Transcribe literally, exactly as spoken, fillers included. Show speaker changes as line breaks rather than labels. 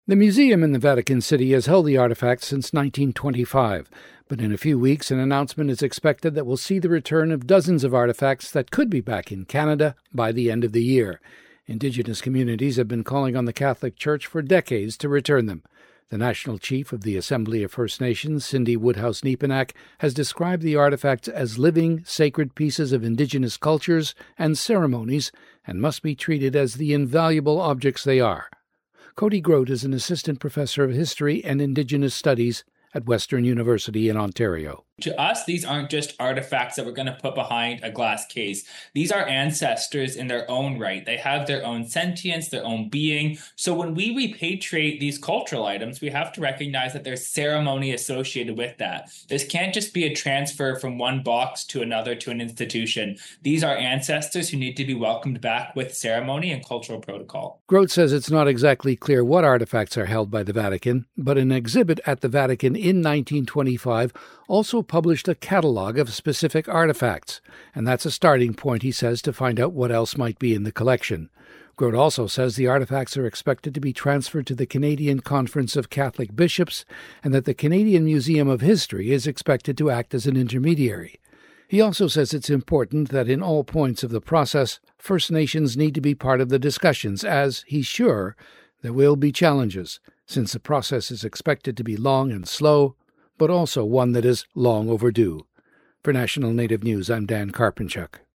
The museum in the Vatican City has held the artifacts since nineteen twenty-five, but in a few weeks an announcement is expected that will see the return of dozens of artifacts that could be back in Canada by the end of the year. Indigenous communities have been calling on the Catholic Church for decades to return them. The National Chief of the Assembly of First Nations, Cindy Woodhouse-Nepinak, has described the artifacts as living, sacred pieces of Indigenous cultures and ceremonies and must be treated as the invaluable objects they are. Cody Grote is an assistant professor of history and Indigenous studies at Western University in Ontario.
To us, these aren't just artifacts that we're going to put behind a glass case. These are ancestors in their own right. They have their own sentience, their own being. So when we repatriate these cultural items, we have to recognize that there's ceremony associated with that. This can't just be a transfer from one box to another to an institution. These are ancestors who need to be welcomed back with ceremony and cultural protocol.
Grote says it's not exactly clear what artifacts are held by the Vatican, but an exhibit at the Vatican in nineteen twenty-five also published a catalogue of specific artifacts, and that's a starting point, he says, to find out what else might be in the collection. Grote also says the artifacts are expected to be transferred to the Canadian Conference of Catholic Bishops and that the Canadian Museum of History is expected to act as an intermediary. He also says it's important that in all points of the process, First Nations need to be part of the discussions, as he's sure there will be challenges, since the process is expected to be long and slow, but also one that is long overdue. For National Native News, I'm Dan Karpinchuk.